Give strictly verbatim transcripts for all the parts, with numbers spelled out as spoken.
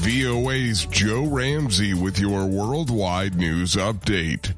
V O A's Joe Ramsey with your worldwide news update.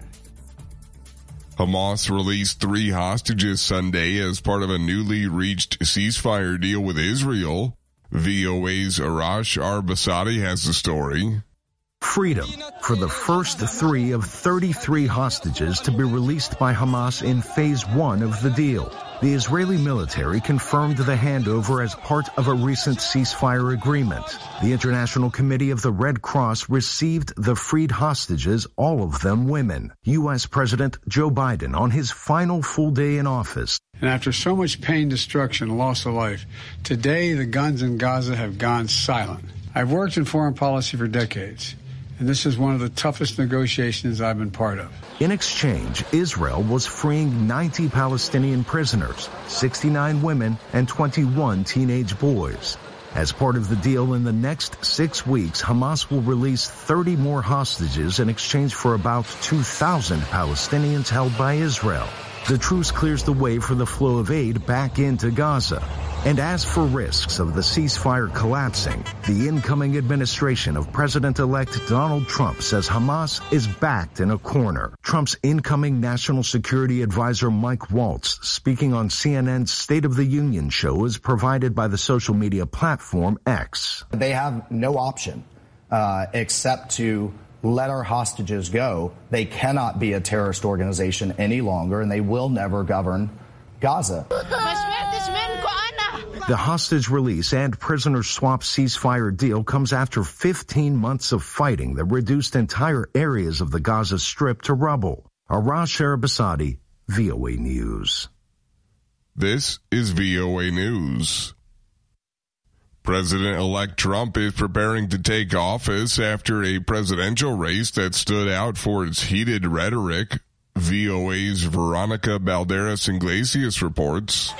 Hamas released three hostages Sunday as part of a newly reached ceasefire deal with Israel. V O A's Arash Arbasadi has the story. Freedom for the first three of thirty-three hostages to be released by Hamas in phase one of the deal. The Israeli military confirmed the handover as part of a recent ceasefire agreement. The International Committee of the Red Cross received the freed hostages, all of them women. U S President Joe Biden on his final full day in office. And after so much pain, destruction, loss of life, today the guns in Gaza have gone silent. I've worked in foreign policy for decades, and this is one of the toughest negotiations I've been part of. In exchange, Israel was freeing ninety Palestinian prisoners, sixty-nine women, and twenty-one teenage boys. As part of the deal, in the next six weeks, Hamas will release thirty more hostages in exchange for about two thousand Palestinians held by Israel. The truce clears the way for the flow of aid back into Gaza. And as for risks of the ceasefire collapsing, the incoming administration of President-elect Donald Trump says Hamas is backed in a corner. Trump's incoming National Security Advisor Mike Waltz, speaking on C N N's State of the Union show, is provided by the social media platform X. They have no option uh, except to let our hostages go. They cannot be a terrorist organization any longer, and they will never govern Gaza. The hostage release and prisoner swap ceasefire deal comes after fifteen months of fighting that reduced entire areas of the Gaza Strip to rubble. Arash Arbasadi, V O A News. This is V O A News. President-elect Trump is preparing to take office after a presidential race that stood out for its heated rhetoric. V O A's Veronica Balderas Iglesias reports.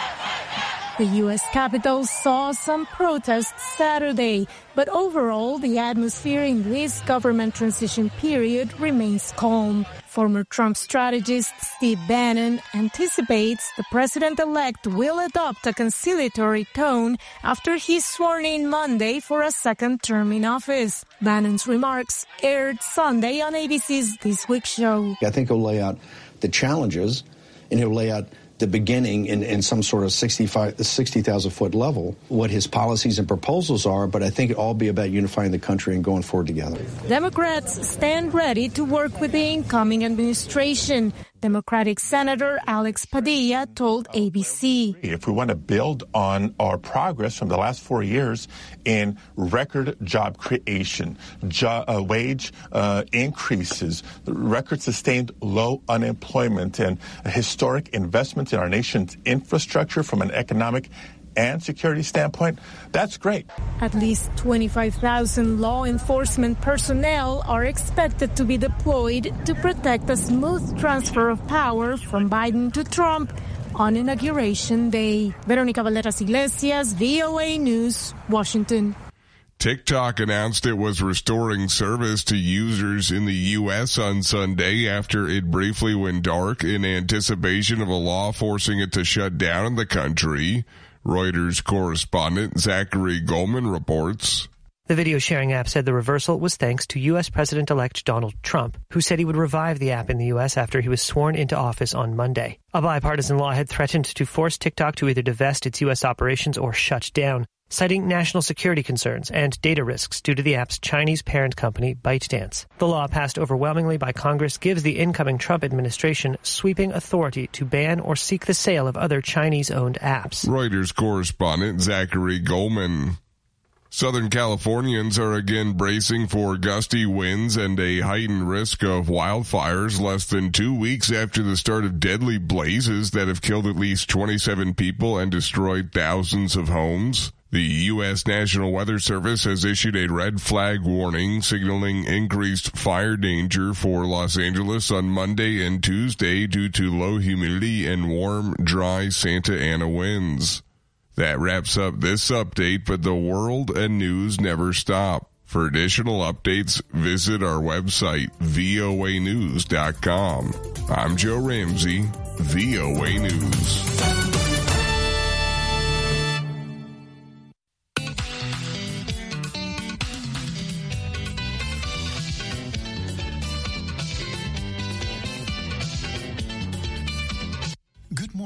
The U S Capitol saw some protests Saturday, but overall, the atmosphere in this government transition period remains calm. Former Trump strategist Steve Bannon anticipates the president-elect will adopt a conciliatory tone after he's sworn in Monday for a second term in office. Bannon's remarks aired Sunday on A B C's This Week show. I think he'll lay out the challenges, and he'll lay out the beginning in, in some sort of sixty thousand foot level, what his policies and proposals are, but I think it'll all be about unifying the country and going forward together. Democrats stand ready to work with the incoming administration. Democratic Senator Alex Padilla told A B C. If we want to build on our progress from the last four years in record job creation, jo- uh, wage uh, increases, record sustained low unemployment, and historic investments in our nation's infrastructure from an economic and security standpoint, that's great. At least twenty-five thousand law enforcement personnel are expected to be deployed to protect a smooth transfer of power from Biden to Trump on Inauguration Day. Veronica Balderas Iglesias, V O A News, Washington. TikTok announced it was restoring service to users in the U S on Sunday after it briefly went dark in anticipation of a law forcing it to shut down in the country. Reuters correspondent Zachary Goldman reports. The video sharing app said the reversal was thanks to U S President-elect Donald Trump, who said he would revive the app in the U S after he was sworn into office on Monday. A bipartisan law had threatened to force TikTok to either divest its U S operations or shut down, citing national security concerns and data risks due to the app's Chinese parent company, ByteDance. The law, passed overwhelmingly by Congress, gives the incoming Trump administration sweeping authority to ban or seek the sale of other Chinese-owned apps. Reuters correspondent Zachary Goldman. Southern Californians are again bracing for gusty winds and a heightened risk of wildfires less than two weeks after the start of deadly blazes that have killed at least twenty-seven people and destroyed thousands of homes. The U S National Weather Service has issued a red flag warning signaling increased fire danger for Los Angeles on Monday and Tuesday due to low humidity and warm, dry Santa Ana winds. That wraps up this update, but the world and news never stop. For additional updates, visit our website, V O A news dot com. I'm Joe Ramsey, V O A News.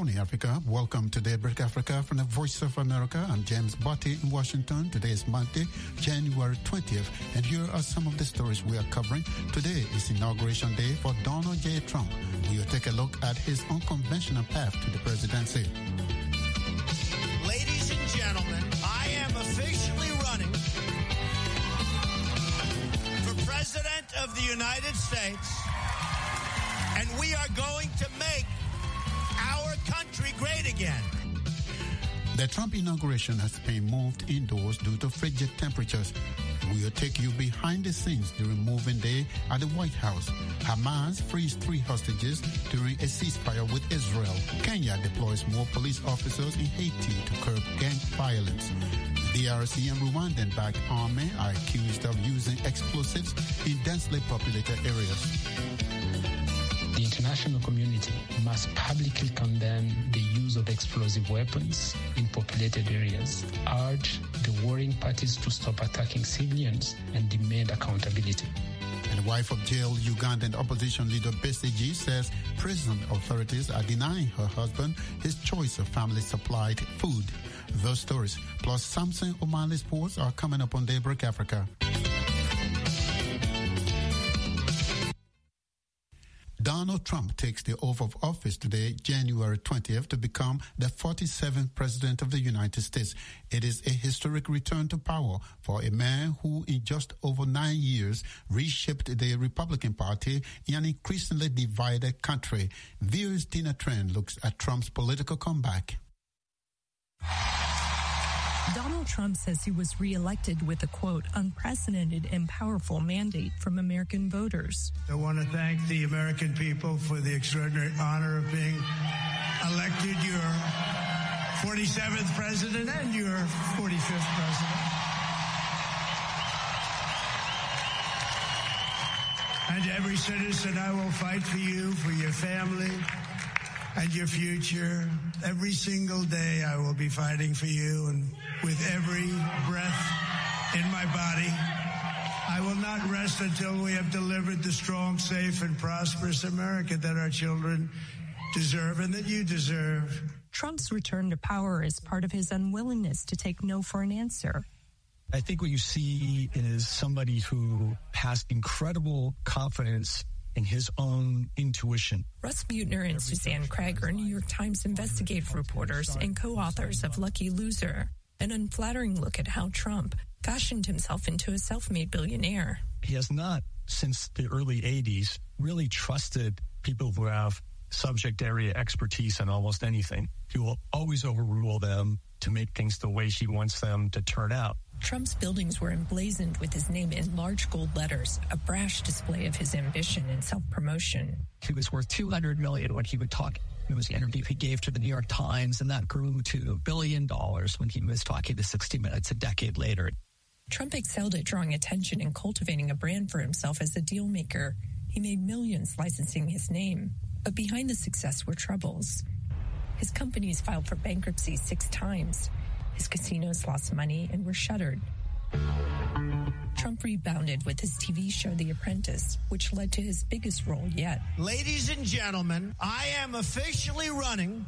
morning, Africa. Welcome to Daybreak Africa from the Voice of America. I'm James Botti in Washington. Today is Monday, January twentieth, and here are some of the stories we are covering. Today is Inauguration Day for Donald J. Trump. We will take a look at his unconventional path to the presidency. Ladies and gentlemen, I am officially running for President of the United States, and we are going to make our country great again. The Trump inauguration has been moved indoors due to frigid temperatures. We will take you behind the scenes during moving day at the White House. Hamas frees three hostages during a ceasefire with Israel. Kenya deploys more police officers in Haiti to curb gang violence. D R C and Rwandan-backed army are accused of using explosives in densely populated areas. The international community must publicly condemn the use of explosive weapons in populated areas, urge the warring parties to stop attacking civilians, and demand accountability. And the wife of jailed Ugandan opposition leader Besigye says prison authorities are denying her husband his choice of family-supplied food. Those stories, plus Samson O'Malley Sports, are coming up on Daybreak Africa. Donald Trump takes the oath of office today, January twentieth, to become the forty-seventh President of the United States. It is a historic return to power for a man who, in just over nine years, reshaped the Republican Party in an increasingly divided country. V O's Tina Tran looks at Trump's political comeback. Donald Trump says he was reelected with a, quote, unprecedented and powerful mandate from American voters. I want to thank the American people for the extraordinary honor of being elected your forty-seventh president and your forty-fifth president. And every citizen, I will fight for you, for your family, and your future. Every single day I will be fighting for you, and with every breath in my body, I will not rest until we have delivered the strong, safe, and prosperous America that our children deserve and that you deserve. Trump's return to power is part of his unwillingness to take no for an answer. I think what you see is somebody who has incredible confidence in his own intuition. Russ Buettner and Suzanne Craig are New York Times investigative reporters and co-authors of Lucky Loser, an unflattering look at how Trump fashioned himself into a self-made billionaire. He has not, since the early eighties, really trusted people who have subject area expertise in almost anything. He will always overrule them to make things the way he wants them to turn out. Trump's buildings were emblazoned with his name in large gold letters, a brash display of his ambition and self-promotion. He was worth two hundred million dollars when he would talk. It was the interview he gave to the New York Times, and that grew to a billion dollars when he was talking to sixty minutes a decade later. Trump excelled at drawing attention and cultivating a brand for himself as a deal maker. He made millions licensing his name. But behind the success were troubles. His companies filed for bankruptcy six times. His casinos lost money and were shuttered. Trump rebounded with his T V show The Apprentice, which led to his biggest role yet. Ladies and gentlemen, I am officially running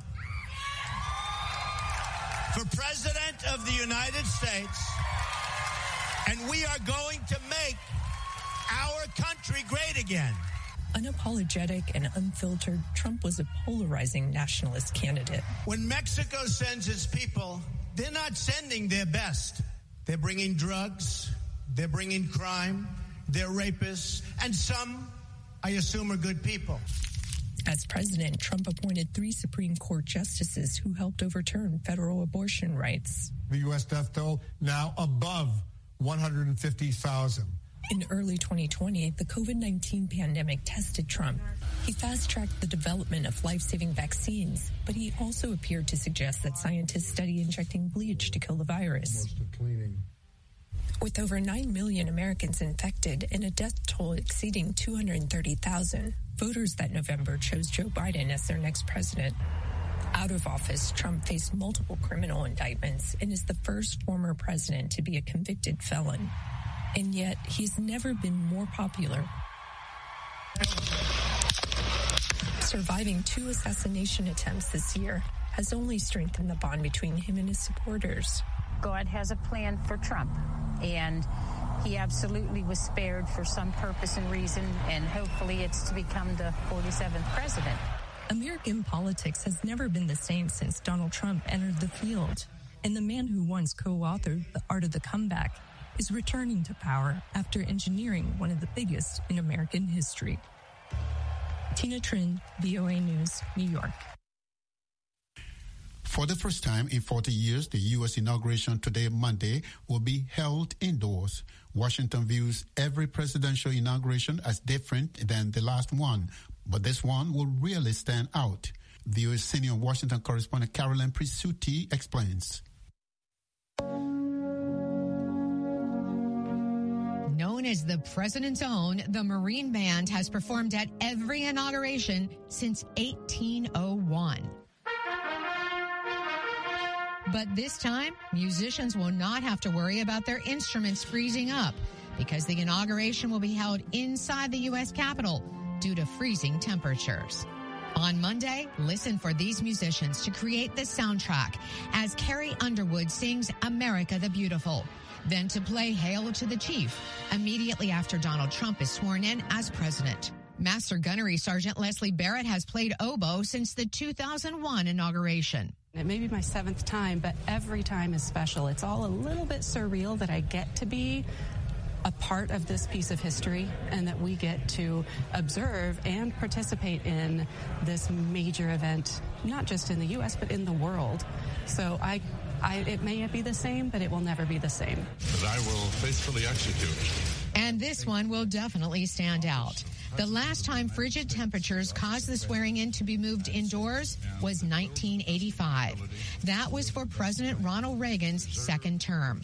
for President of the United States, and we are going to make our country great again. Unapologetic and unfiltered, Trump was a polarizing nationalist candidate. When Mexico sends its people, they're not sending their best. They're bringing drugs, they're bringing crime, they're rapists, and some, I assume, are good people. As president, Trump appointed three Supreme Court justices who helped overturn federal abortion rights. The U S death toll now above one hundred fifty thousand. In early twenty twenty, the COVID nineteen pandemic tested Trump. He fast-tracked the development of life-saving vaccines, but he also appeared to suggest that scientists study injecting bleach to kill the virus. With over nine million Americans infected and a death toll exceeding two hundred thirty thousand, voters that November chose Joe Biden as their next president. Out of office, Trump faced multiple criminal indictments and is the first former president to be a convicted felon. And yet, he's never been more popular. Surviving two assassination attempts this year has only strengthened the bond between him and his supporters. God has a plan for Trump, and he absolutely was spared for some purpose and reason, and hopefully it's to become the forty-seventh president. American politics has never been the same since Donald Trump entered the field, and the man who once co-authored The Art of the Comeback is returning to power after engineering one of the biggest in American history. Tina Trin, V O A News, New York. For the first time in forty years, the U S inauguration today, Monday, will be held indoors. Washington views every presidential inauguration as different than the last one, but this one will really stand out. V O A senior Washington correspondent Carolyn Presutti explains. Known as the President's Own, the Marine Band has performed at every inauguration since eighteen oh one. But this time, musicians will not have to worry about their instruments freezing up because the inauguration will be held inside the U S Capitol due to freezing temperatures. On Monday, listen for these musicians to create the soundtrack as Carrie Underwood sings America the Beautiful. Then to play Hail to the Chief immediately after Donald Trump is sworn in as president. Master Gunnery Sergeant Leslie Barrett has played oboe since the two thousand one inauguration. It may be my seventh time, but every time is special. It's all a little bit surreal that I get to be a part of this piece of history and that we get to observe and participate in this major event, not just in the U S, but in the world. So I, I it may not be the same, but it will never be the same. But I will faithfully execute. And this one will definitely stand out. The last time frigid temperatures caused the swearing-in to be moved indoors was nineteen eighty-five. That was for President Ronald Reagan's second term.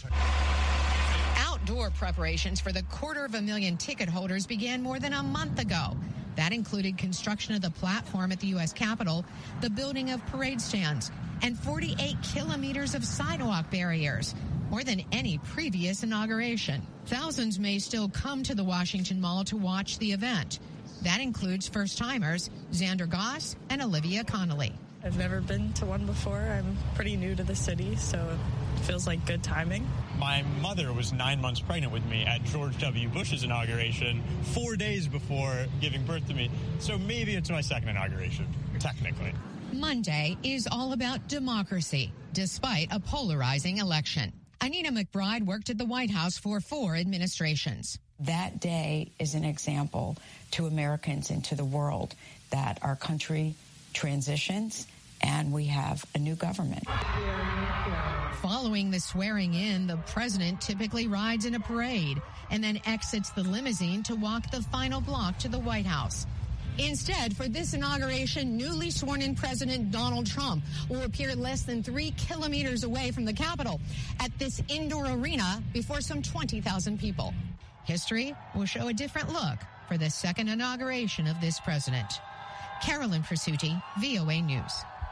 Outdoor preparations for the quarter of a million ticket holders began more than a month ago. That included construction of the platform at the U S Capitol, the building of parade stands, and forty-eight kilometers of sidewalk barriers, more than any previous inauguration. Thousands may still come to the Washington Mall to watch the event. That includes first-timers Xander Goss and Olivia Connolly. I've never been to one before. I'm pretty new to the city, so it feels like good timing. My mother was nine months pregnant with me at George W. Bush's inauguration, four days before giving birth to me. So maybe it's my second inauguration, technically. Monday is all about democracy, despite a polarizing election. Anita McBride worked at the White House for four administrations. That day is an example to Americans and to the world that our country transitions and we have a new government. Following the swearing in, the president typically rides in a parade and then exits the limousine to walk the final block to the White House. Instead, for this inauguration, newly sworn-in President Donald Trump will appear less than three kilometers away from the Capitol at this indoor arena before some twenty thousand people. History will show a different look for the second inauguration of this president. Carolyn Presutti, V O A News.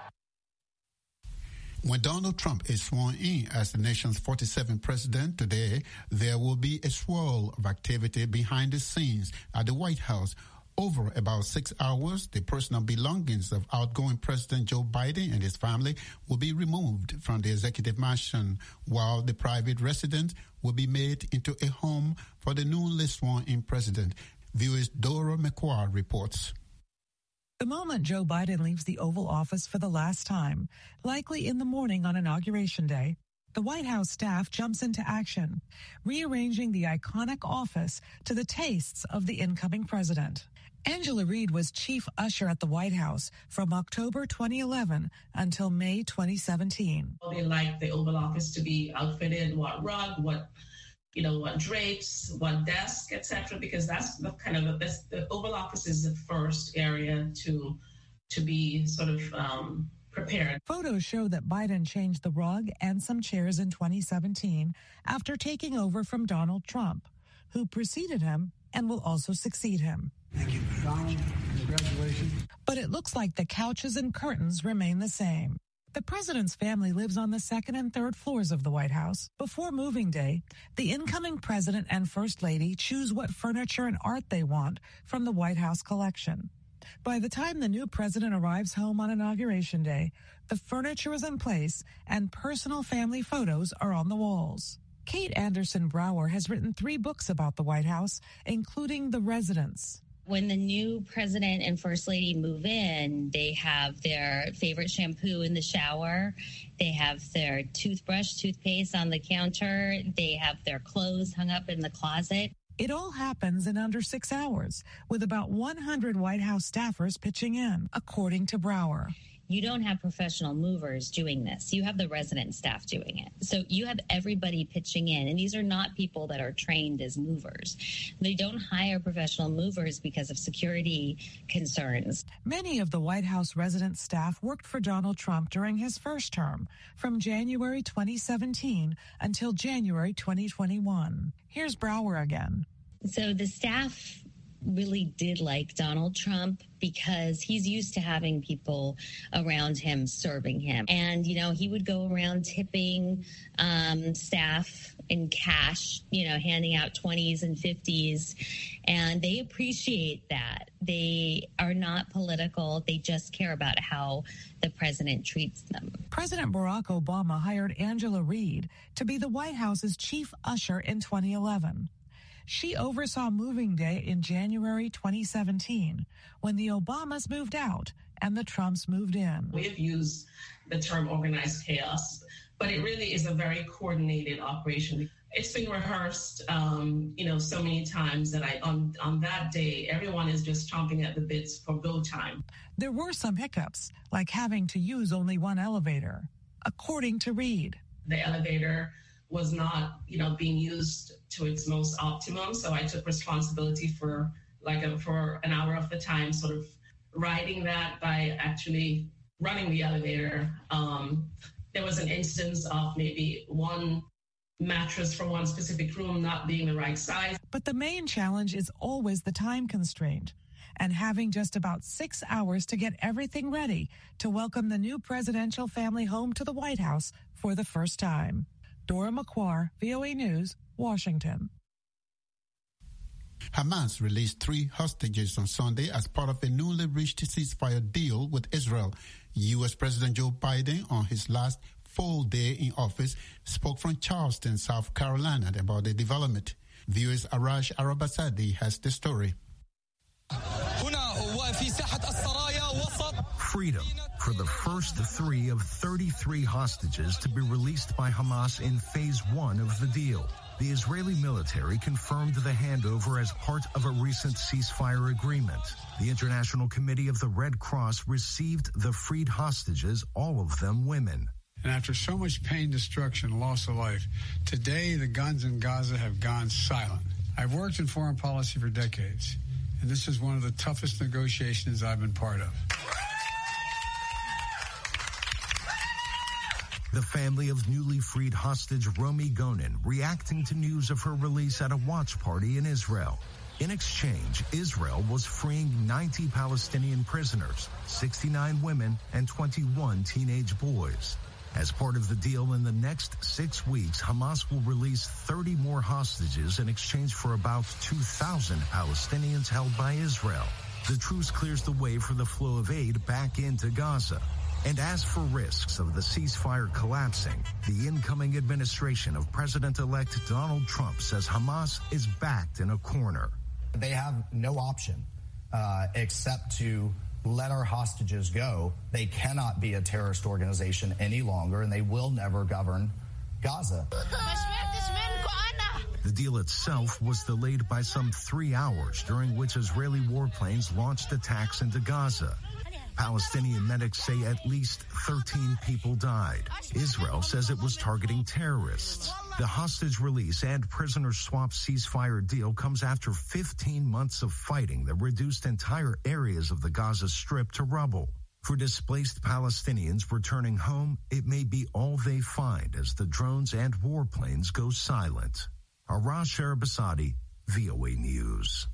When Donald Trump is sworn in as the nation's forty-seventh president today, there will be a swirl of activity behind the scenes at the White House. Over about six hours, the personal belongings of outgoing President Joe Biden and his family will be removed from the executive mansion, while the private residence will be made into a home for the newly sworn-in president. V O A's Dora McQuarrie reports. The moment Joe Biden leaves the Oval Office for the last time, likely in the morning on Inauguration Day, the White House staff jumps into action, rearranging the iconic office to the tastes of the incoming president. Angela Reed was chief usher at the White House from October twenty eleven until May twenty seventeen. They like the Oval Office to be outfitted, what rug, what, you know, what drapes, what desk, et cetera, because that's the kind of, the, the Oval Office is the first area to, to be sort of um, prepared. Photos show that Biden changed the rug and some chairs in twenty seventeen after taking over from Donald Trump, who preceded him and will also succeed him. Thank you, Donald. Congratulations. But it looks like the couches and curtains remain the same. The president's family lives on the second and third floors of the White House. Before moving day, the incoming president and first lady choose what furniture and art they want from the White House collection. By the time the new president arrives home on Inauguration Day, the furniture is in place and personal family photos are on the walls. Kate Anderson Brower has written three books about the White House, including The Residence. When the new president and first lady move in, they have their favorite shampoo in the shower. They have their toothbrush, toothpaste on the counter. They have their clothes hung up in the closet. It all happens in under six hours, with about one hundred White House staffers pitching in, according to Brower. You don't have professional movers doing this. You have the resident staff doing it. So you have everybody pitching in. And these are not people that are trained as movers. They don't hire professional movers because of security concerns. Many of the White House resident staff worked for Donald Trump during his first term, from January twenty seventeen until January twenty twenty-one. Here's Brower again. So the staff really did like Donald Trump because he's used to having people around him serving him. And, you know, he would go around tipping um, staff in cash, you know, handing out twenties and fifties. And they appreciate that. They are not political. They just care about how the president treats them. President Barack Obama hired Angela Reed to be the White House's chief usher in twenty eleven. She oversaw moving day in January twenty seventeen, when the Obamas moved out and the Trumps moved in. We have used the term organized chaos, but it really is a very coordinated operation. It's been rehearsed, um, you know, so many times that I, on, on that day, everyone is just chomping at the bits for go time. There were some hiccups, like having to use only one elevator, according to Reed. The elevator was not, you know, being used to its most optimum. So I took responsibility for like a, for an hour of the time, sort of riding that by actually running the elevator. Um, there was an instance of maybe one mattress for one specific room not being the right size. But the main challenge is always the time constraint and having just about six hours to get everything ready to welcome the new presidential family home to the White House for the first time. Dora McQuarr, V O A News, Washington. Hamas released three hostages on Sunday as part of a newly reached ceasefire deal with Israel. U S. President Joe Biden, on his last full day in office, spoke from Charleston, South Carolina, about the development. V O A's Arash Arabasadi has the story. Freedom for the first three of thirty-three hostages to be released by Hamas in phase one of the deal. The Israeli military confirmed the handover as part of a recent ceasefire agreement. The International Committee of the Red Cross received the freed hostages, all of them women. And after so much pain, destruction, loss of life, today the guns in Gaza have gone silent. I've worked in foreign policy for decades, and this is one of the toughest negotiations I've been part of. The family of newly freed hostage Romi Gonen reacting to news of her release at a watch party in Israel. In exchange, Israel was freeing ninety Palestinian prisoners, sixty-nine women, and twenty-one teenage boys. As part of the deal, in the next six weeks, Hamas will release thirty more hostages in exchange for about two thousand Palestinians held by Israel. The truce clears the way for the flow of aid back into Gaza. And as for risks of the ceasefire collapsing, the incoming administration of President-elect Donald Trump says Hamas is backed in a corner. They have no option uh, except to let our hostages go. They cannot be a terrorist organization any longer, and they will never govern Gaza. The deal itself was delayed by some three hours, during which Israeli warplanes launched attacks into Gaza. Palestinian medics say at least thirteen people died. Israel says it was targeting terrorists. The hostage release and prisoner swap ceasefire deal comes after fifteen months of fighting that reduced entire areas of the Gaza Strip to rubble. For displaced Palestinians returning home, it may be all they find as the drones and warplanes go silent. Arash Arabasadi, V O A News.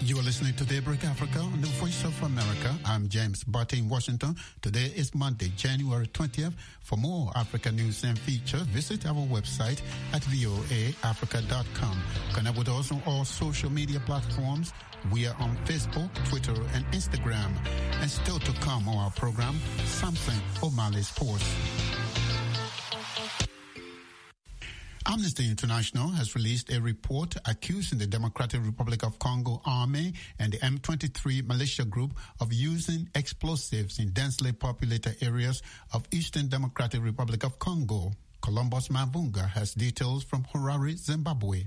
You are listening to Daybreak Africa on the Voice of America. I'm James Barty in Washington. Today is Monday, January twentieth. For more Africa news and features, visit our website at voa africa dot com. Connect with us on all social media platforms. We are on Facebook, Twitter, and Instagram. And still to come on our program, Samson O'Malley Sports. Amnesty International has released a report accusing the Democratic Republic of Congo Army and the M twenty-three militia group of using explosives in densely populated areas of Eastern Democratic Republic of Congo. Columbus Mavunga has details from Harare, Zimbabwe.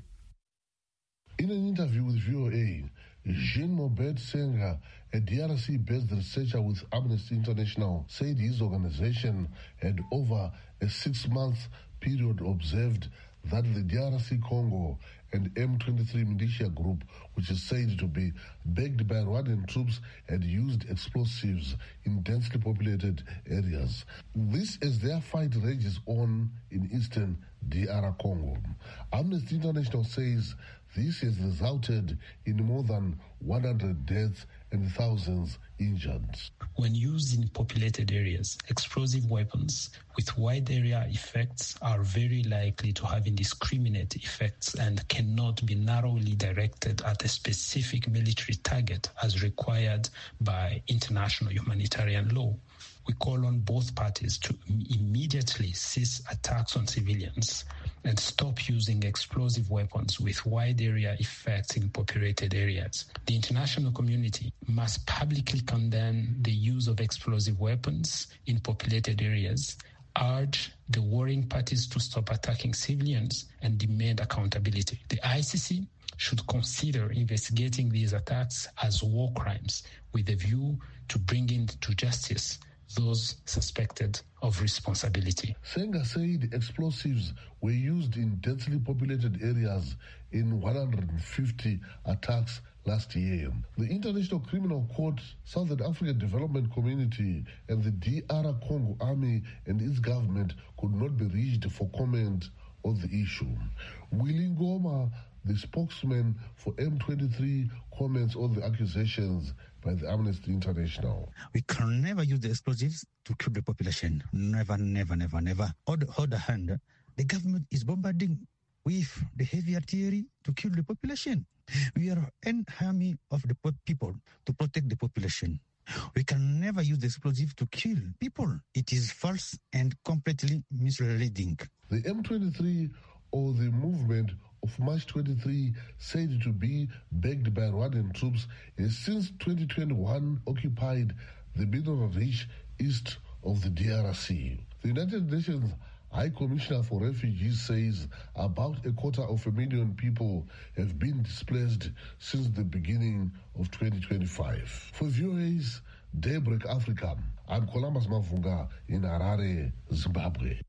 In an interview with V O A, Jean Mobed Senga, a D R C-based researcher with Amnesty International, said his organization had over a six-month period observed that the D R C Congo and M twenty-three militia group, which is said to be backed by Rwandan troops, had used explosives in densely populated areas. This as their fight rages on in eastern D R Congo. Amnesty International says this has resulted in more than one hundred deaths and thousands injured. When used in populated areas, explosive weapons with wide area effects are very likely to have indiscriminate effects and cannot be narrowly directed at a specific military target as required by international humanitarian law. We call on both parties to immediately cease attacks on civilians and stop using explosive weapons with wide area effects in populated areas. The international community must publicly condemn the use of explosive weapons in populated areas, urge the warring parties to stop attacking civilians, and demand accountability. The I C C should consider investigating these attacks as war crimes with a view to bringing to justice those suspected of responsibility. Senga said explosives were used in densely populated areas in one hundred fifty attacks last year. The International Criminal Court, Southern African Development Community, and the D R Congo Army and its government could not be reached for comment on the issue. Willie Ngoma, the spokesman for M twenty-three, comments on the accusations by the Amnesty International. We can never use the explosives to kill the population. Never, never, never, never. On the other hand, the government is bombarding with the heavy artillery to kill the population. We are an army of the people to protect the population. We can never use the explosive to kill people. It is false and completely misleading. The M twenty-three, or the movement of March twenty-three, said to be backed by Rwandan troops, has since twenty twenty-one occupied the mineral-rich east of the D R C. The United Nations High Commissioner for Refugees says about a quarter of a million people have been displaced since the beginning of twenty twenty-five. For V O A's Daybreak Africa, I'm Columbus Mavunga in Harare, Zimbabwe.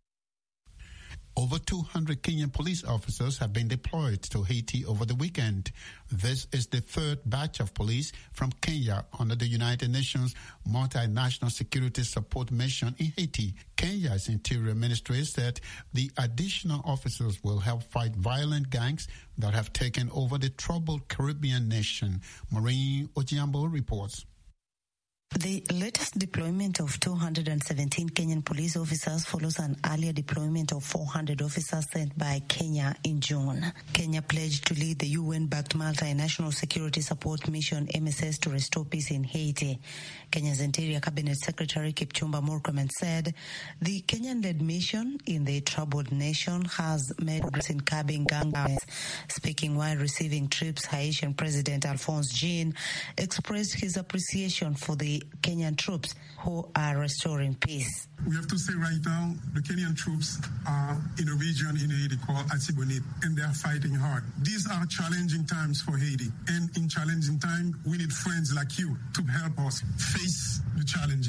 Over two hundred Kenyan police officers have been deployed to Haiti over the weekend. This is the third batch of police from Kenya under the United Nations Multinational Security Support Mission in Haiti. Kenya's Interior Ministry said the additional officers will help fight violent gangs that have taken over the troubled Caribbean nation. Maureen Ojiambo reports. The latest deployment of two hundred seventeen Kenyan police officers follows an earlier deployment of four hundred officers sent by Kenya in June. Kenya pledged to lead the U N-backed Multinational Security Support Mission M S S to restore peace in Haiti. Kenya's Interior Cabinet Secretary Kipchumba Murkomen said the Kenyan-led mission in the troubled nation has made progress in curbing gang violence. Speaking while receiving troops, Haitian President Alphonse Jean expressed his appreciation for the Kenyan troops who are restoring peace. We have to say right now, the Kenyan troops are in a region in Haiti called Artibonite, and they are fighting hard. These are challenging times for Haiti, and in challenging time, we need friends like you to help us face the challenges.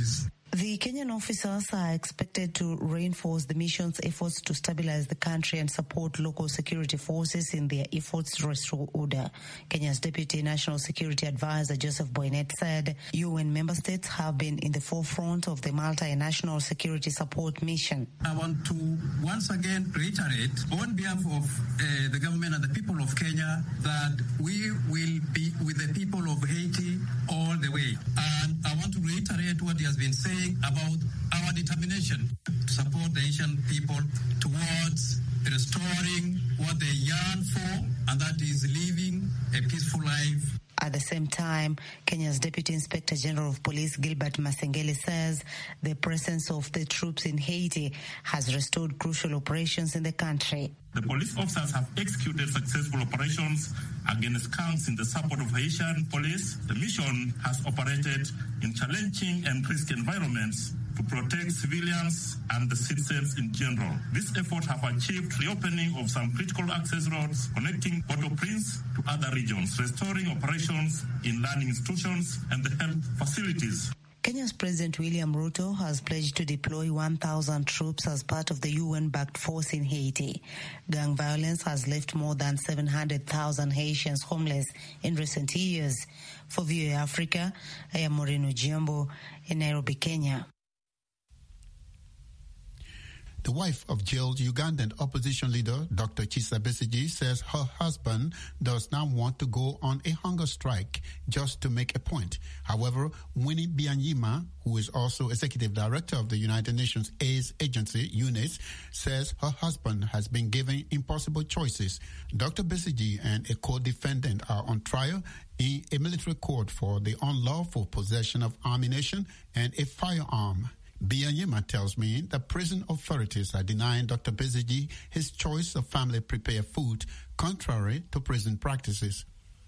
The Kenyan officers are expected to reinforce the mission's efforts to stabilize the country and support local security forces in their efforts to restore order. Kenya's Deputy National Security Advisor Joseph Boynet said U N member states have been in the forefront of the multinational security support mission. I want to once again reiterate on behalf of uh, the government and the people of Kenya that we will be with the people of Haiti all the way. And I want to reiterate what he has been saying about our determination to support the Haitian people towards restoring what they yearn for, and that is living a peaceful life. At the same time, Kenya's Deputy Inspector General of Police Gilbert Masengeli says the presence of the troops in Haiti has restored crucial operations in the country. The police officers have executed successful operations against gangs in the support of Haitian police. The mission has operated in challenging and risky environments to protect civilians and the citizens in general. This effort have achieved reopening of some critical access roads connecting Port-au-Prince to other regions, restoring operations in learning institutions and the health facilities. Kenya's President William Ruto has pledged to deploy one thousand troops as part of the U N-backed force in Haiti. Gang violence has left more than seven hundred thousand Haitians homeless in recent years. For V O A Africa, I am Moreno Giambo in Nairobi, Kenya. The wife of jailed Ugandan opposition leader Doctor Kizza Besigye says her husband does not want to go on a hunger strike just to make a point. However, Winnie Byanyima, who is also executive director of the United Nations AIDS agency, UNAIDS, says her husband has been given impossible choices. Doctor Besigye and a co-defendant are on trial in a military court for the unlawful possession of ammunition and a firearm. Byanyima tells me that prison authorities are denying Doctor Besigye his choice of family-prepared food, contrary to prison practices.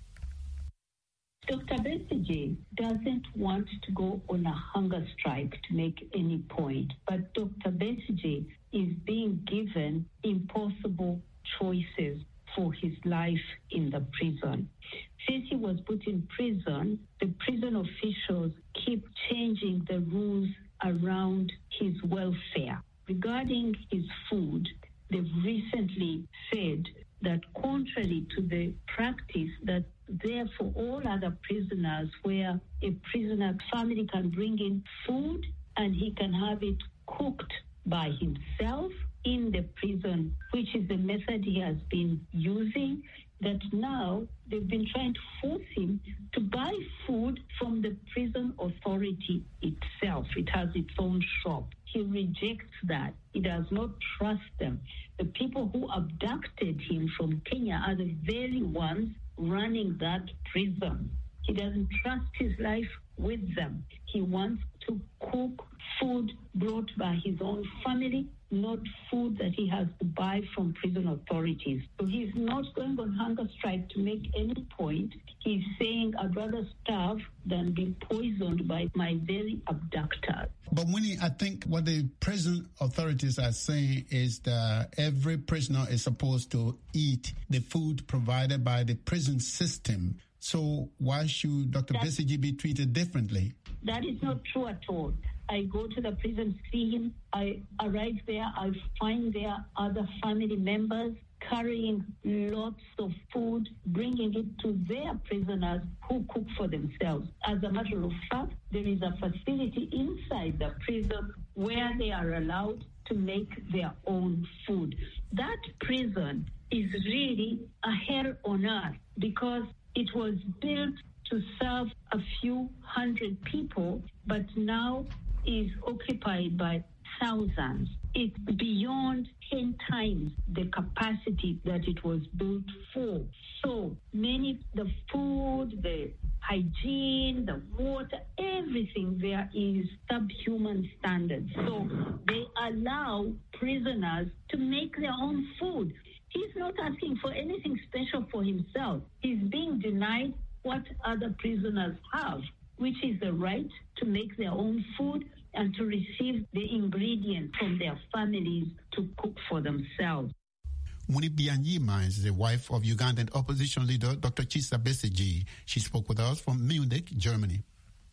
Doctor Besigye doesn't want to go on a hunger strike to make any point, but Doctor Besigye is being given impossible choices for his life in the prison. Since he was put in prison, the prison officials keep changing the rules around his welfare. Regarding his food, they've recently said that contrary to the practice that there for all other prisoners, where a prisoner family can bring in food and he can have it cooked by himself in the prison, which is the method he has been using, that now they've been trying to force him to buy food from the prison authority itself. It has its own shop. He rejects that. He does not trust them. The people who abducted him from Kenya are the very ones running that prison. He doesn't trust his life with them. He wants to cook food brought by his own family, not food that he has to buy from prison authorities. So he's not going on hunger strike to make any point. He's saying, I'd rather starve than be poisoned by my very abductors. But Winnie, I think what the prison authorities are saying is that every prisoner is supposed to eat the food provided by the prison system. So why should Doctor Besigye be treated differently? That is not true at all. I go to the prison, see him. I arrive there. I find there other family members carrying lots of food, bringing it to their prisoners who cook for themselves. As a matter of fact, there is a facility inside the prison where they are allowed to make their own food. That prison is really a hell on earth because it was built to serve a few hundred people, but now is occupied by thousands. It's beyond ten times the capacity that it was built for. So many, the food, the hygiene, the water, everything there is subhuman standards. So they allow prisoners to make their own food. He's not asking for anything special for himself. He's being denied what other prisoners have, which is the right to make their own food and to receive the ingredients from their families to cook for themselves. Winnie Byanyima is the wife of Ugandan opposition leader Doctor Kizza Besigye. She spoke with us from Munich, Germany.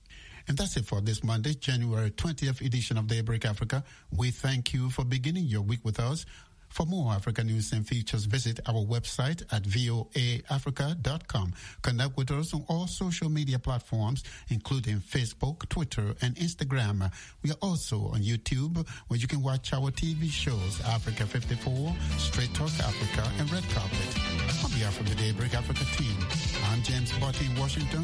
And that's it for this Monday, January twentieth edition of Daybreak Africa. We thank you for beginning your week with us. For more Africa news and features, visit our website at voa africa dot com. Connect with us on all social media platforms, including Facebook, Twitter, and Instagram. We are also on YouTube, where you can watch our T V shows, Africa fifty-four, Straight Talk Africa, and Red Carpet. On behalf of the Daybreak Africa team, I'm James Botti in Washington.